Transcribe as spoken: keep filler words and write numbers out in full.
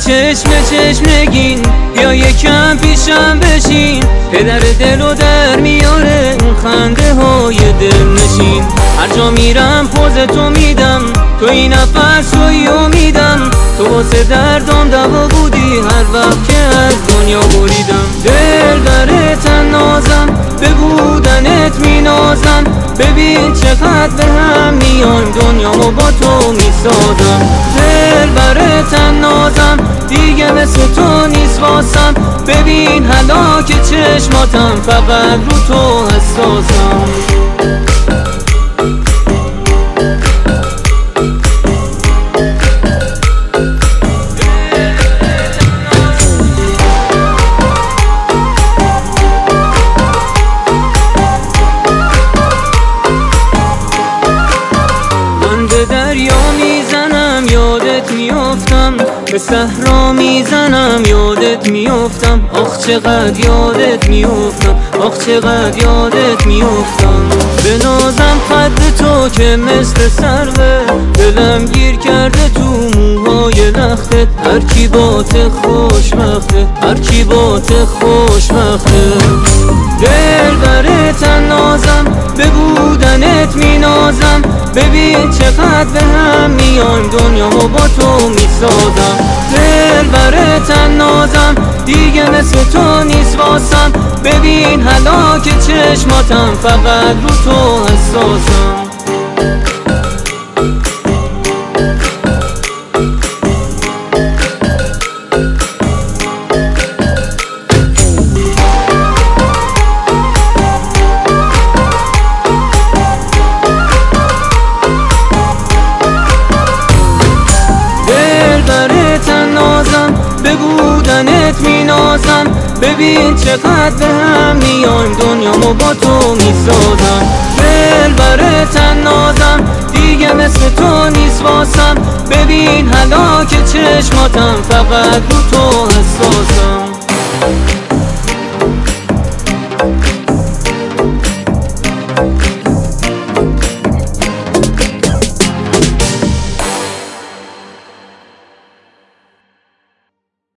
چشم چشم نگین بیا یکم پیشم بشین، پدر دل و در میاره اون خنده های دل نشین. هر جا میرم پوز تو میدم، تو این نفس توی امیدم، تو واسه دردم دوا بودی هر وقت که از دنیا بریدم. دل بره تن نازم به بودنت مینازم، ببین چقدر به هم میایم دنیامو با تو میسازم. دل بره تن نازم دیگه مثل تو نیست واسم، ببین هلاک چشماتم فقط رو تو حساسم. یادت میافتم به صحرا میزنم یادت میافتم، آخ چقدر یادت میافتم، آخ چقدر یادت میافتم. به نازم قد تو که مثل سروه، دلم گیر کرده تو موهای لختت، هر کی بات خوشبخته، هر کی بات خوشبخته. دل بره تن نازم به بودنت مینازم، ببین چقدر به هم میایم دنیامو با تو میسازم. دل بره تن نازم دیگه مثل تو نیست واسم، ببین هلاک چشماتم فقط رو تو حساسم. به بودنت مینازم، ببین چقدر به هم میایم دنیامو با تو میسازم. دل بره تن نازم دیگه مثل تو نیست واسم، ببین هلاک چشماتم فقط رو تو حساسم.